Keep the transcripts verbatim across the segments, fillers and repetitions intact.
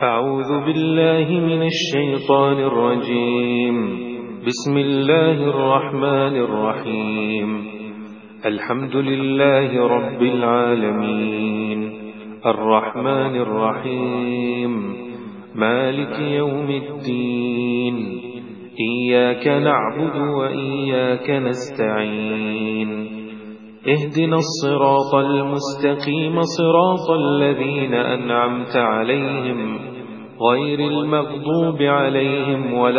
أعوذ بالله من الشيطان الرجيم. بسم الله الرحمن الرحيم. الحمد لله رب العالمين الرحمن الرحيم مالك يوم الدين. إياك نعبد وإياك نستعين. اهدنا الصراط المستقيم صراط الذين أنعمت عليهم غير المغضوب عليهم ولا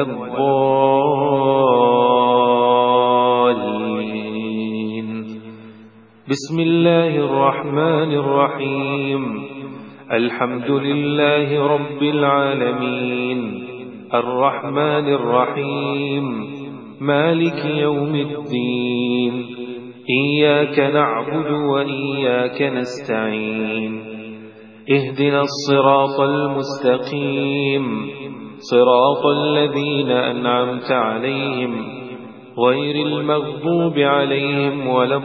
الضالين. بسم الله الرحمن الرحيم. الحمد لله رب العالمين الرحمن الرحيم مالك يوم الدين. إياك نعبد وإياك نستعين. اهدنا الصراط المستقيم صراط الذين أنعمت عليهم غير المغضوب عليهم ولا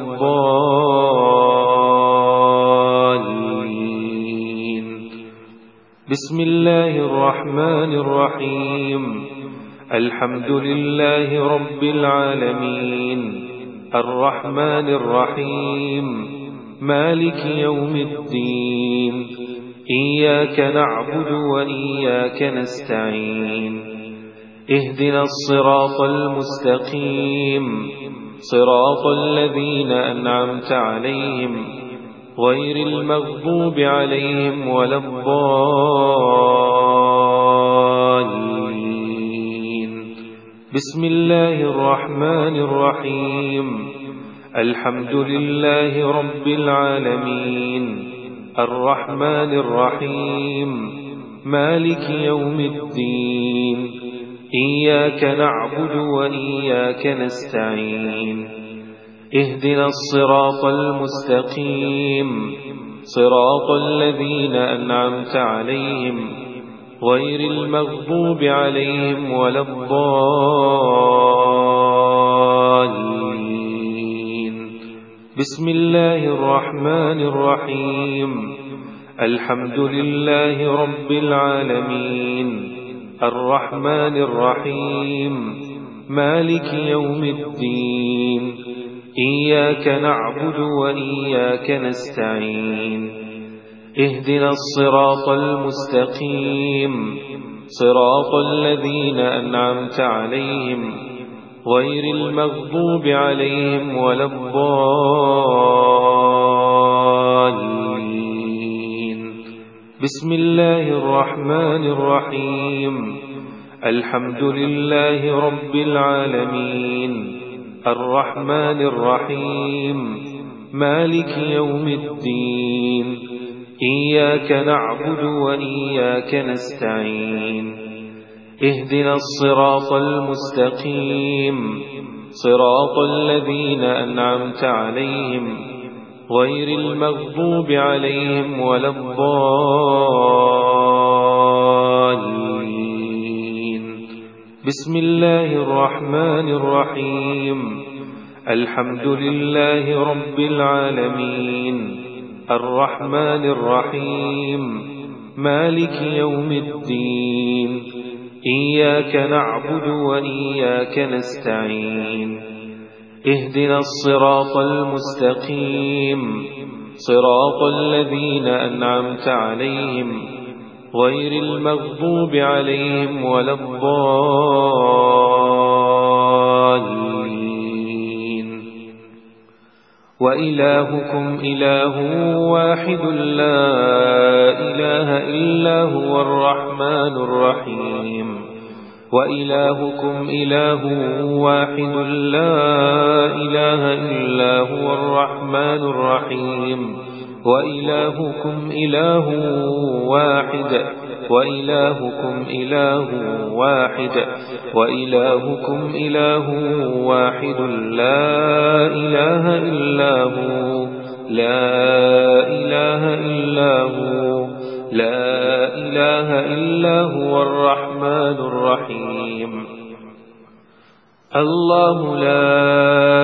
الضالين. بسم الله الرحمن الرحيم. الحمد لله رب العالمين الرحمن الرحيم مالك يوم الدين. إياك نعبد وإياك نستعين. اهدنا الصراط المستقيم صراط الذين أنعمت عليهم غير المغضوب عليهم ولا الضالين. بسم الله الرحمن الرحيم. الحمد لله رب العالمين الرحمن الرحيم مالك يوم الدين. إياك نعبد وإياك نستعين. اهدنا الصراط المستقيم صراط الذين أنعمت عليهم غير المغضوب عليهم ولا الضالين. بسم الله الرحمن الرحيم. الحمد لله رب العالمين الرحمن الرحيم مالك يوم الدين. إياك نعبد وإياك نستعين. اهدنا الصراط المستقيم صراط الذين أنعمت عليهم غير المغضوب عليهم ولا الضالين. بسم الله الرحمن الرحيم. الحمد لله رب العالمين الرحمن الرحيم مالك يوم الدين. إياك نعبد وإياك نستعين. اهدنا الصراط المستقيم صراط الذين أنعمت عليهم غير المغضوب عليهم ولا الضالين. بسم الله الرحمن الرحيم. الحمد لله رب العالمين الرحمن الرحيم مالك يوم الدين. إياك نعبد وإياك نستعين. اهدنا الصراط المستقيم صراط الذين أنعمت عليهم غير المغضوب عليهم ولا الضالين. وإلهكم إله واحد لا إله إلا هو الرحمن الرحيم. وإلهكم إله واحد لا إله إلا هو الرحمن الرحيم. وإلهكم إله واحد وإلهكم إله واحد وإلهكم إله واحد لا إله إلا هو لا إله إلا هو لا إله إلا هو الرحمن الرحيم. الله لا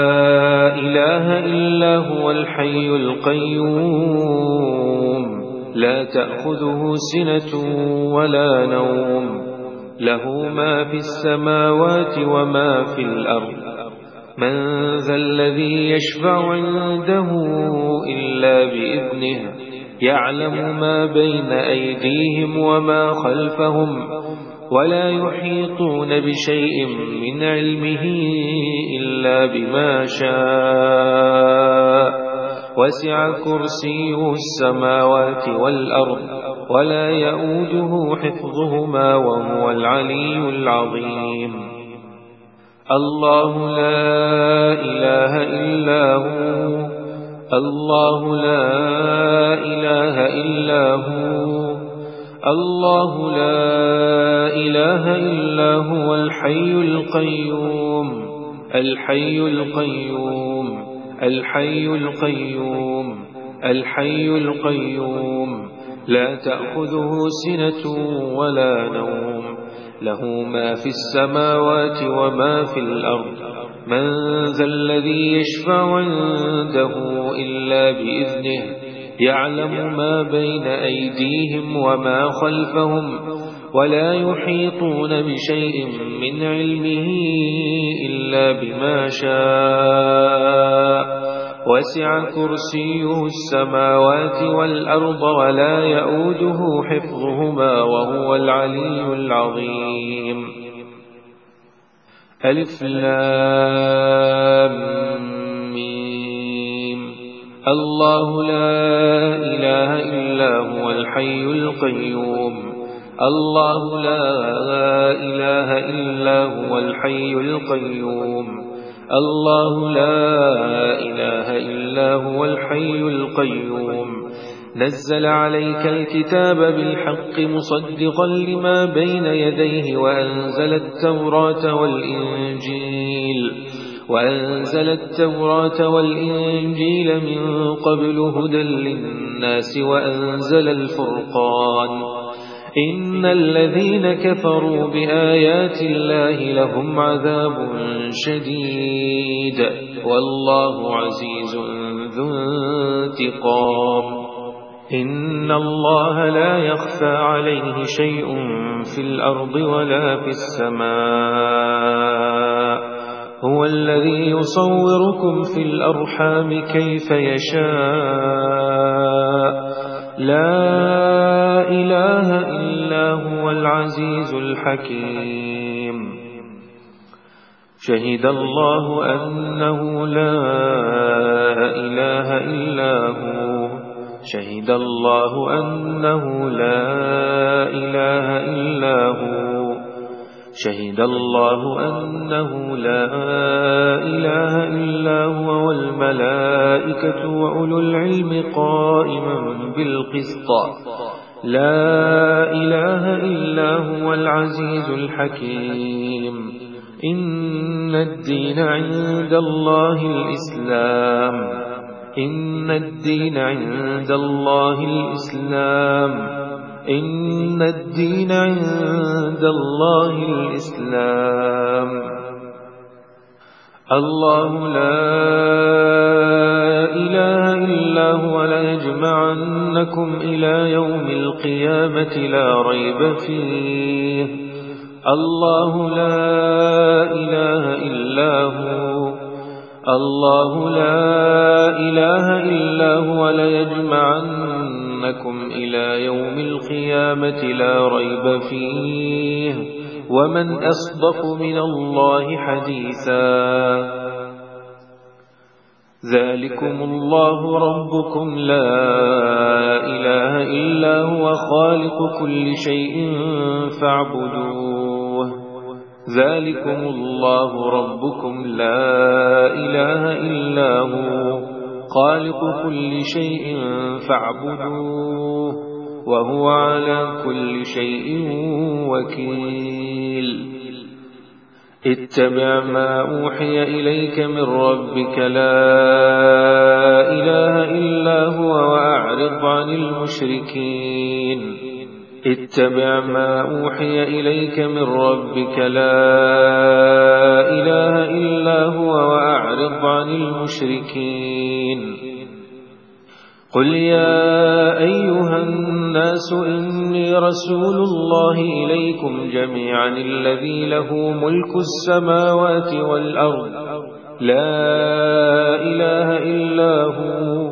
إله إلا هو الحي القيوم لا تأخذه سنة ولا نوم، له ما في السماوات وما في الأرض. من ذا الذي يشفع عنده إلا بإذنه، يعلم ما بين أيديهم وما خلفهم، ولا يحيطون بشيء من علمه إلا بما شاء. وسع كرسيه السماوات والأرض، ولا يؤوده حفظهما، وهو العلي العظيم. الله لا إله إلا هو، الله لا إله إلا هو، الله لا إله إلا هو الحي القيوم، الحي القيوم، الحي القيوم، الحي القيوم، لا تأخذه سنة ولا نوم، له ما في السماوات وما في الأرض. من ذا الذي يشفع عنده إلا بإذنه، يعلم ما بين أيديهم وما خلفهم، ولا يحيطون بشيء من علمه إلا بما شاء. وسع كرسيه السماوات والأرض، ولا يؤوده حفظهما، وهو العلي العظيم. ألف لام ميم. الله لا إله إلا هو الحي القيوم، الله لا إله إلا هو الحي القيوم، الله لا إله إلا هو الحي القيوم. نزل عليك الكتاب بالحق مصدقا لما بين يديه، وأنزل التوراة والإنجيل وأنزل التوراة والإنجيل من قبل هدى للناس، وأنزل الفرقان. إن الذين كفروا بآيات الله لهم عذاب شديد، والله عزيز ذو انتقام. إن الله لا يخفى عليه شيء في الأرض ولا في السماء. هو الذي يصوركم في الأرحام كيف يشاء. لا إله إلا هو العزيز الحكيم. شهد الله أنه لا إله إلا هو شهد الله أنه لا إله إلا هو شهد الله أنه لا إله إلا هو والملائكة وأولو العلم قائما بالقسط. لا إله إلا هو العزيز الحكيم. إن الدين عند الله الإسلام إن الدين عند الله الإسلام إن الدين عند الله الإسلام. الله لا إله إلا هو ليجمعنكم إلى يوم القيامة لا ريب فيه. الله لا إله إلا هو الله لا إله إلا هو ليجمعنكم إلى يوم القيامة لا ريب فيه. ومن أصدق من الله حديثا. ذلكم الله ربكم لا إله إلا هو خالق كل شيء فاعبدوه. ذلكم الله ربكم لا إله إلا هو خالق كل شيء فاعبدوه، وهو على كل شيء وكيل. اتبع ما أوحي إليك من ربك لا إله إلا هو وأعرض عن المشركين. اتبع ما أوحي إليك من ربك لا إله إلا هو وأعرض عن المشركين. قل يا أيها الناس إني رسول الله إليكم جميعا الذي له ملك السماوات والأرض لا إله إلا هو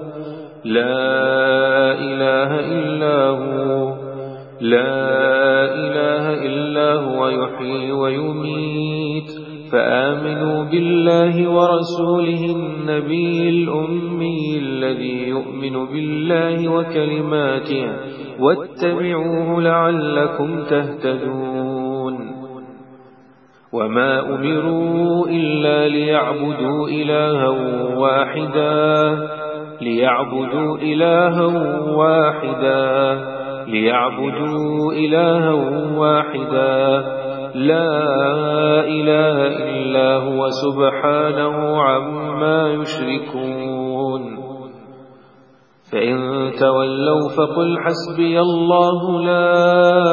لا إله إلا هو لا إله إلا هو يحيي ويميت فآمنوا بالله ورسوله النبي الأمي الذي يؤمن بالله وكلماته واتبعوه لعلكم تهتدون وما أمروا إلا ليعبدوا إلها واحدا ليعبدوا إلها واحدا ليعبدوا إلها واحدا لا إله إلا هو سبحانه عما يشركون فإن تولوا فقل حسبي الله لا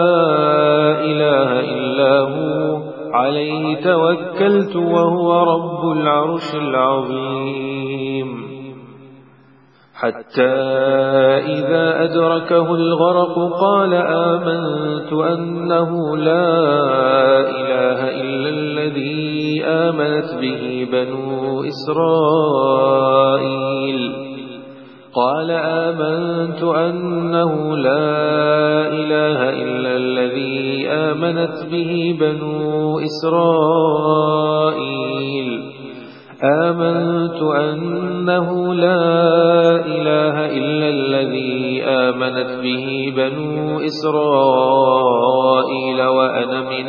إله إلا هو عليه توكلت وهو رب العرش العظيم حتى إذا أدركه الغرق قال آمنت أنه لا إله إلا الذي آمنت به بنو إسرائيل قال آمنت أنه لا إله إلا الذي آمنت به بنو إسرائيل آمنت أنه لا إله إلا الذي آمنت به بنو إسرائيل وأنا من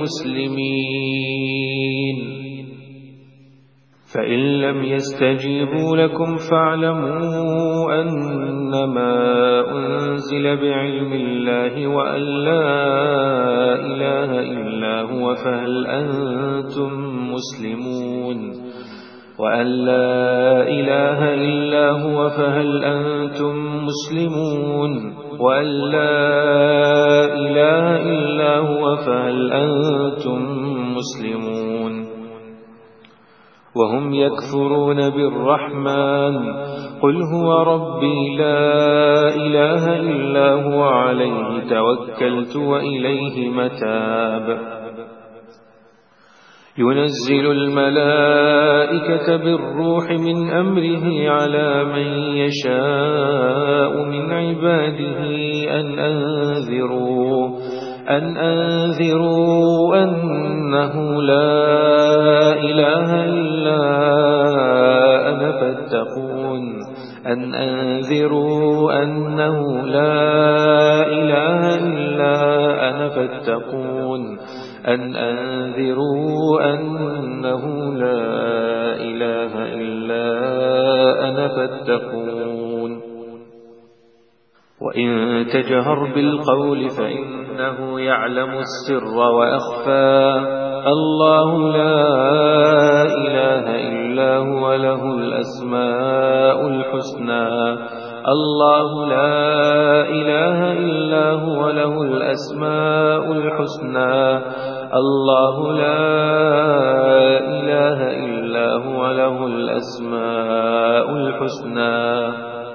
المسلمين فإن لم يستجيبوا لكم فاعلموا أنما أنزل بعلم الله وأن لا إله إلا هو فهل أنتم مسلمون وأن لا إله إلا هو فهل أنتم مسلمون وأن لا إله إلا هو فهل أنتم مسلمون وهم يكفرون بالرحمن قل هو ربي لا إله إلا هو عليه توكلت وإليه متاب ينزل الملائكة بالروح من أمره على من يشاء من عباده أن أنذروا أن أنذروا أنه لا إله إلا أنا فاتقون أن أنذروا أنه لا إله إلا أنا فاتقون أن أنذروا أنه لا إله إلا أنا فاتقون وإن تجهر بالقول فإنه يعلم السر وأخفى الله لا إله إلا هو له الأسماء الحسنى الله لا إله إلا هو له الأسماء الحسنى الله لا إله إلا هو له الأسماء الحسنى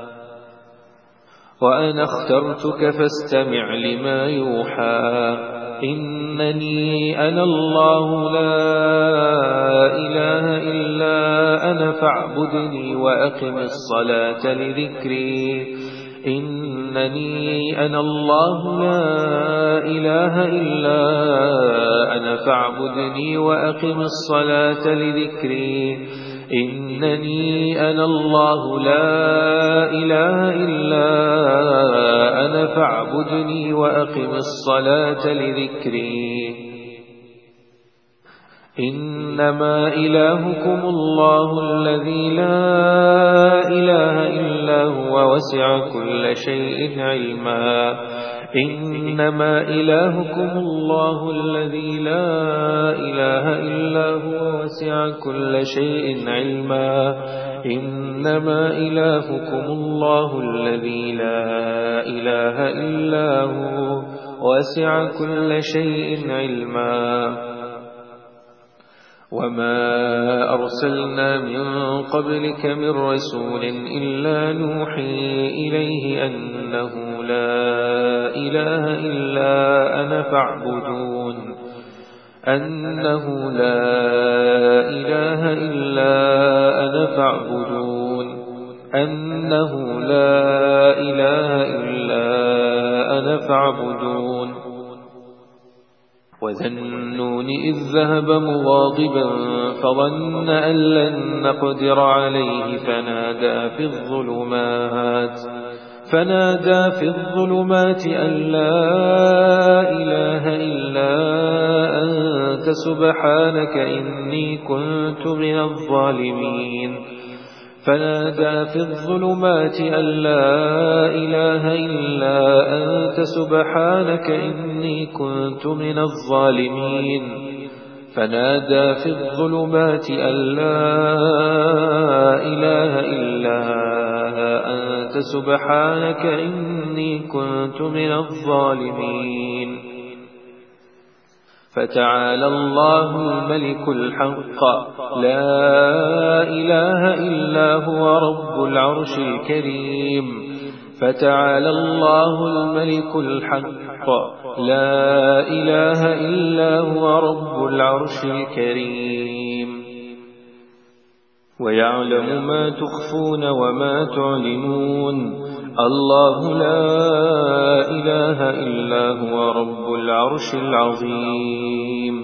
وأنا اخترتك فاستمع لما يوحى إنني أنا الله لا إله إلا أنا فاعبدني وأقم الصلاة لذكري إنني أنا الله لا إله إلا أنا فاعبدني وأقم الصلاة لذكري إنني أنا الله لا إله إلا أنا فاعبدني وأقم الصلاة لذكري إنما إلهكم الله الذي لا إله إلا هو وسع كل شيء علما إنما إلهكم الله الذي لا إله إلا هو وسع كل شيء علما إنما إلهكم الله الذي لا إله إلا هو وسع كل شيء علما وما أرسلنا من قبلك من رسول إلا نوحي إليه أنه لا إله إلا أنا فاعبدون أنه لا إله إلا أنا فاعبدون أنه لا إله إلا أنا فاعبدون وذا النون إذ ذهب مغاضبا فظن أن لن نقدر عليه فنادى في الظلمات فنادى في الظلمات أن لا إله إلا أنت سبحانك إني كنت من الظالمين فنادى في الظلمات أن لا إله إلا أنت سبحانك إني كنت من الظالمين فنادى في الظلمات أن لا إله إلا أنت سبحانك إني كنت من الظالمين فتعالى الله الملك الحق لا إله إلا هو رب العرش الكريم فتعالى الله الملك الحق لا إله إلا هو رب العرش الكريم ويعلم ما تخفون وما تعلنون الله لا إله إلا هو رب العرش العظيم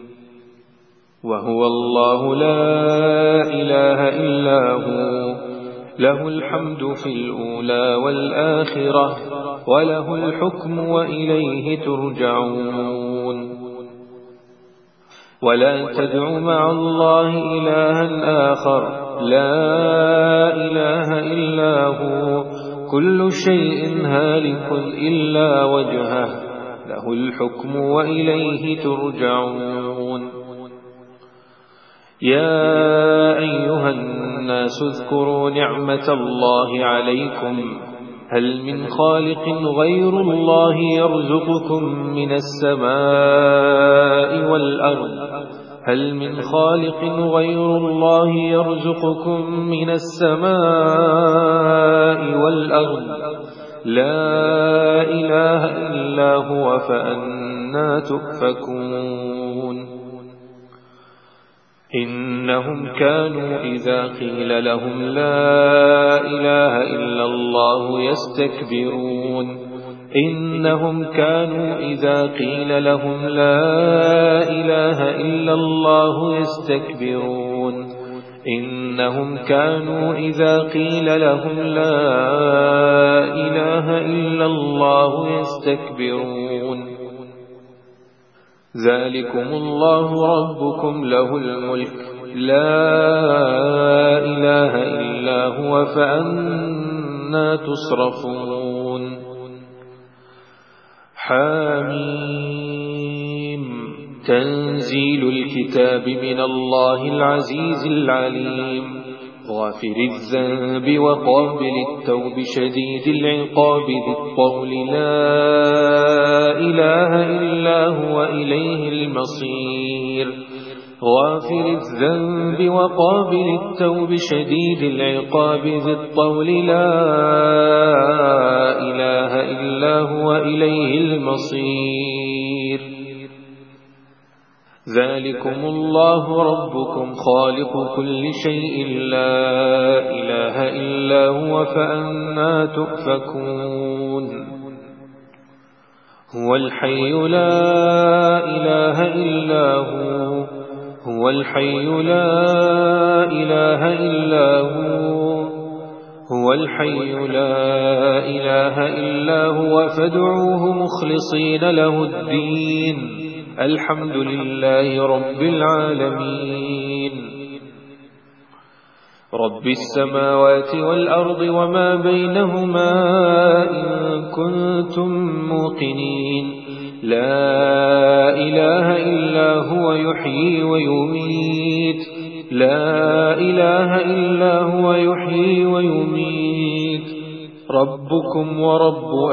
وهو الله لا إله إلا هو له الحمد في الأولى والآخرة وله الحكم وإليه ترجعون ولا تدع مع الله إلها آخر لا إله إلا هو كل شيء هالك إلا وجهه له الحكم وإليه ترجعون يا أيها الناس اذكروا نعمة الله عليكم هل من خالق غير الله يرزقكم من السماء والأرض هل من خالق غير الله يرزقكم من السماء والأرض لا إله إلا هو فأنى تؤفكون إنهم كانوا إذا قيل لهم لا إله إلا الله يستكبرون إنهم كانوا إذا قيل لهم لا إله إلا الله يستكبرون إنهم كانوا إذا قيل لهم لا إله إلا الله يستكبرون ذلكم الله ربكم له الملك لا إله إلا هو فأنى تصرفون حاميم تنزيل الكتاب من الله العزيز العليم غافر الذنب وقابل التوب شديد العقاب ذي الطول لا إله إلا هو إليه المصير غافر الذنب وقابل التوب شديد العقاب ذي الطول لا إله إلا هو إليه المصير ذلكم الله ربكم خالق كل شيء لا إله إلا هو فأنى تؤفكون هو الحي لا إله إلا هو هو الحي لا إله إلا هو هو الحي لا إله إلا هو فادعوه مخلصين له الدين الحمد لله رب العالمين رب السماوات والأرض وما بينهما إن كنتم موقنين لا إله إلا هو يحيي ويميت لا إله إلا هو يحيي ويميت ربكم ورب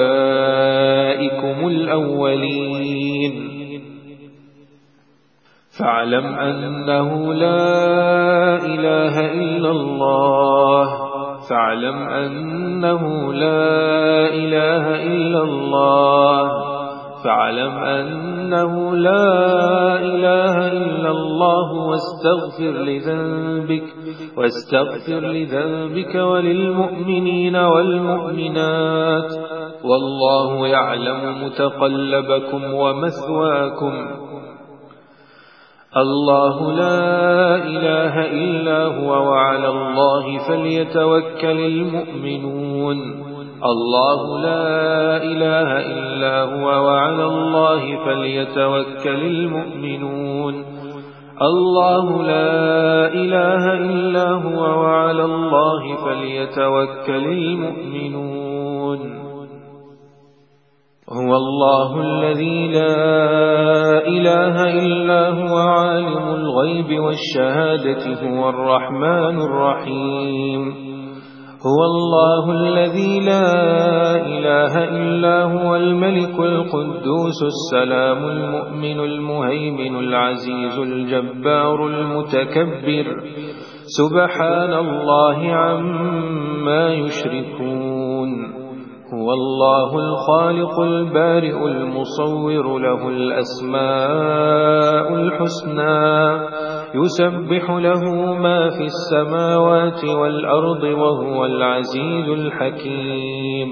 آبائكم الأولين فاعلم أنه لا إله إلا الله فاعلم أنه لا إله إلا الله فاعلم أنه لا إله إلا الله واستغفر لذنبك واستغفر لذنبك وللمؤمنين والمؤمنات والله يعلم متقلبكم ومثواكم الله لا إله إلا هو وعلى الله فليتوكل المؤمنون الله لا إله إلا هو وعلى الله فليتوكل المؤمنون الله لا إله إلا هو وعلى الله فليتوكل المؤمنون هو الله الذي لا إله إلا هو عالم الغيب والشهادة هو الرحمن الرحيم هو الله الذي لا إله إلا هو الملك القدوس السلام المؤمن المهيمن العزيز الجبار المتكبر سبحان الله عما يشركون هو الله الخالق البارئ المصور له الأسماء الحسنى يسبح له ما في السماوات والأرض وهو العزيز الحكيم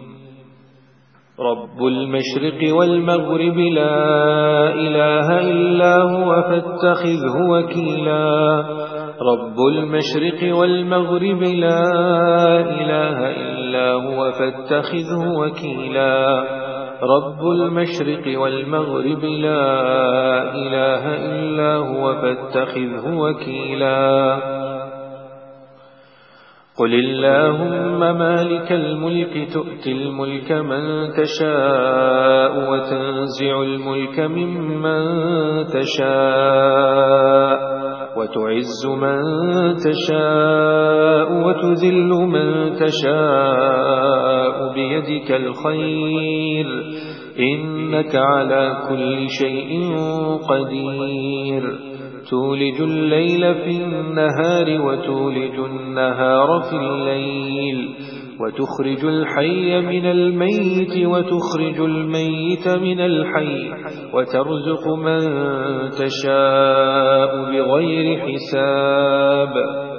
رب المشرق والمغرب لا إله إلا هو فاتخذه وكيلا رب المشرق والمغرب لا إله إلا هو فاتخذه وكيلا رب المشرق والمغرب لا إله إلا هو فاتخذه وكيلا قل اللهم مالك الملك تؤتي الملك من تشاء وتنزع الملك ممن تشاء وتعز من تشاء وتذل من تشاء بيدك الخير إنك على كل شيء قدير تولج الليل في النهار وتولج النهار في الليل وتخرج الحي من الميت وتخرج الميت من الحي وترزق من تشاء بغير حساب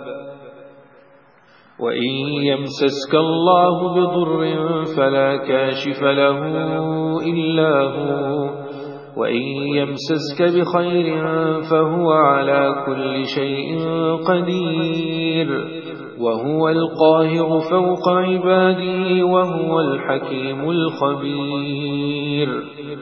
وإن يمسسك الله بضر فلا كاشف له إلا هو وإن يمسسك بخير فهو على كل شيء قدير وهو القاهر فوق عباده وهو الحكيم الخبير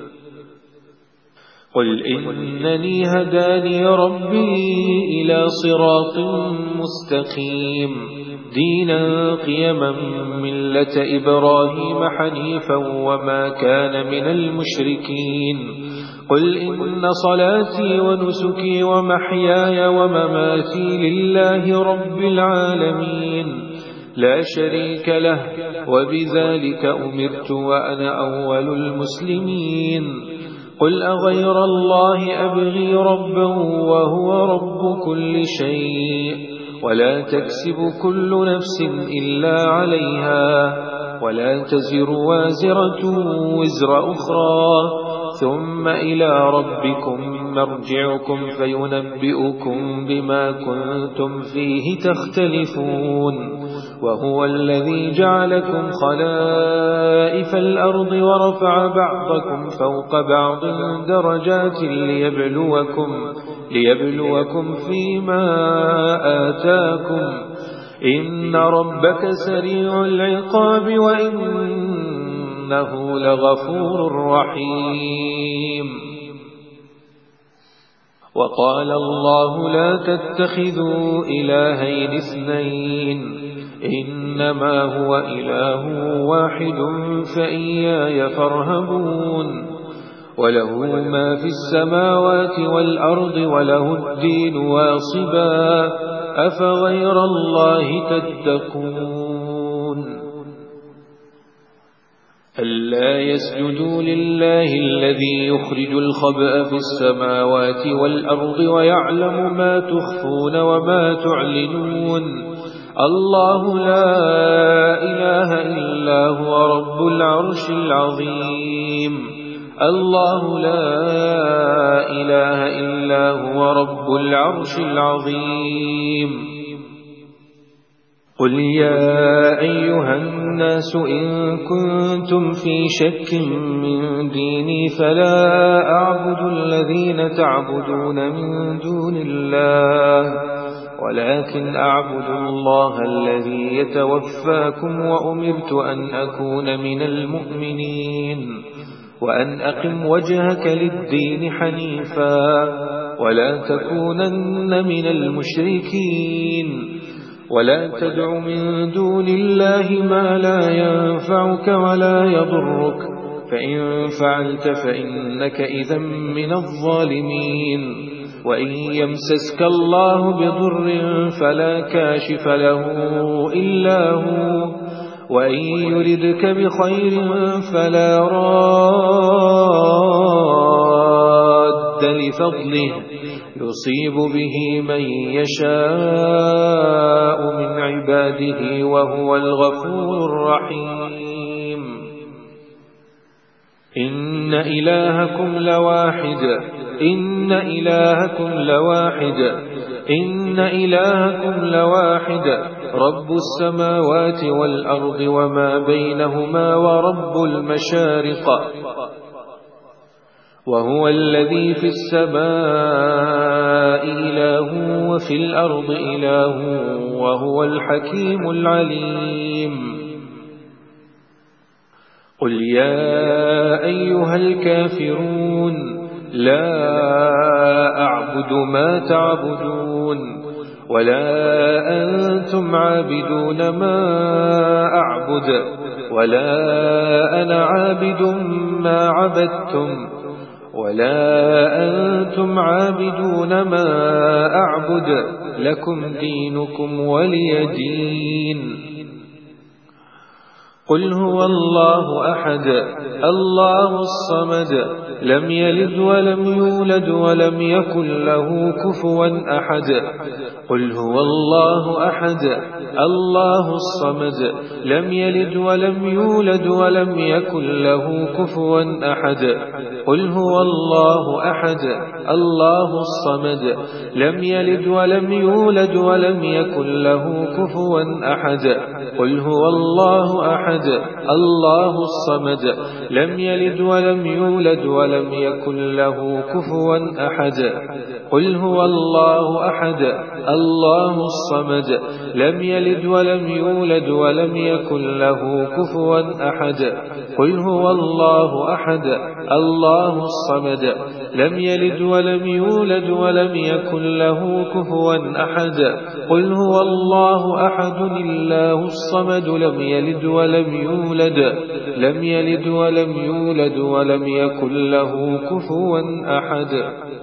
قل إنني هداني ربي إلى صراط مستقيم دينا قيما ملة إبراهيم حنيفا وما كان من المشركين قل إن صلاتي ونسكي ومحياي ومماتي لله رب العالمين لا شريك له وبذلك أمرت وأنا أول المسلمين قل أغير الله أبغي ربا وهو رب كل شيء ولا تكسب كل نفس إلا عليها ولا تزر وازرة وزر أخرى ثم إلى ربكم مرجعكم فينبئكم بما كنتم فيه تختلفون وهو الذي جعلكم خلائف الأرض ورفع بعضكم فوق بعض درجات ليبلوكم, ليبلوكم فيما آتاكم إن ربك سريع العقاب وإنه لغفور رحيم وقال الله لا تتخذوا إلهين اثنين إنما هو إله واحد فإياي فارهبون وله ما في السماوات والأرض وله الدين واصبا أفغير الله تتقون ألا يسجدوا لله الذي يخرج الخبأ في السماوات والأرض ويعلم ما تخفون وما تعلنون الله لا إله إلا هو رب العرش العظيم الله لا إله إلا هو رب العرش العظيم قل يا أيها الناس إن كنتم في شك من ديني فلا أعبد الذين تعبدون من دون الله ولكن أعبد الله الذي يتوفاكم وأمرت أن أكون من المؤمنين وأن أقم وجهك للدين حنيفا ولا تكونن من المشركين ولا تدع من دون الله ما لا ينفعك ولا يضرك فإن فعلت فإنك إذا من الظالمين وإن يمسسك الله بضر فلا كاشف له إلا هو وإن يردك بخير فلا راد لفضله يصيب به من يشاء من عباده وهو الغفور الرحيم إن إلهكم لواحد إن إلهكم لواحد إن إلهكم لواحد رب السماوات والأرض وما بينهما ورب المشارق وهو الذي في السماء إله وفي الأرض إله وهو الحكيم العليم قل يا أيها الكافرون لا أعبد ما تعبدون ولا أنتم عابدون ما أعبد ولا أنا عابد ما عبدتم ولا أنتم عابدون ما أعبد لكم دينكم ولي دين قل هو الله أحد الله الصمد لم يلد ولم يولد ولم يكن له كفوا أحد قل هو الله أحد الله الصمد لم يلد ولم يولد ولم يكن له كفوا أحد قل هو الله أحد الله الصمد لم يلد ولم يولد ولم يكن له كفوا أحد قل هو الله أحد الله الصمد لم يلد ولم يولد ولم يكن له كفوا أحد قل هو الله أحد الله الصمد لم يلد ولم يولد ولم يكن له كفوا أحد قل هو الله أحد الله الصمد لم يلد ولم يولد ولم يكن له كفوا أحد قل هو الله أحد الله الصمد لم يلد ولم يولد لم يلد ولم يولد ولم يكن له كفوا أحد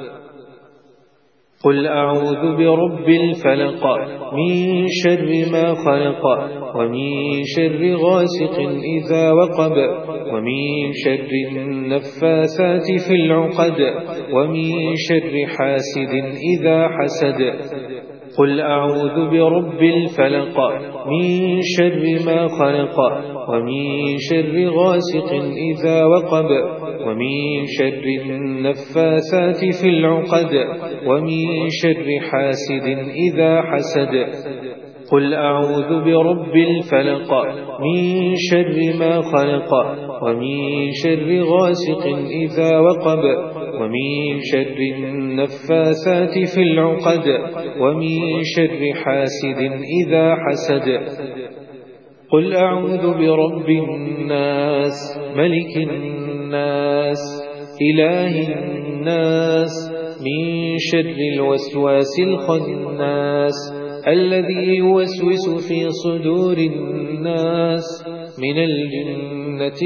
قل أعوذ برب الفلق من شر ما خلق ومن شر غاسق إذا وقب ومن شر النفاثات في العقد ومن شر حاسد إذا حسد قل أعوذ برب الفلق من شر ما خلق ومن شر غاسق إذا وقب ومن شر النفاثات في العقد ومن شر حاسد إذا حسد قل أعوذ برب الفلق من شر ما خلق ومن شر غاسق إذا وقب ومن شر النفاثات في العقد ومن شر حاسد إذا حسد قل أعوذ برب الناس ملك الناس إله الناس من شر الوسواس الخناس الذي يوسوس في صدور الناس من الجنة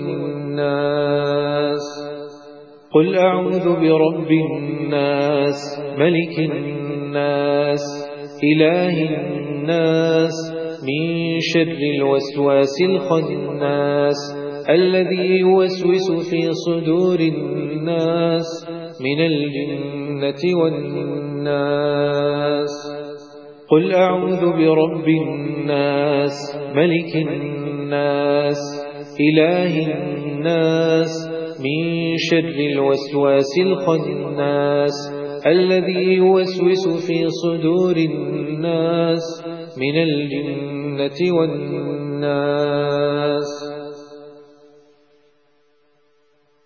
والناس قل أعوذ برب الناس ملك الناس إله الناس من شر الوسواس الخناس الذي يوسوس في صدور الناس من الجنة والناس. قل أعوذ برب الناس ملك الناس إله الناس من شر الوسواس الخناس الذي يوسوس في صدور الناس من الجنة والناس.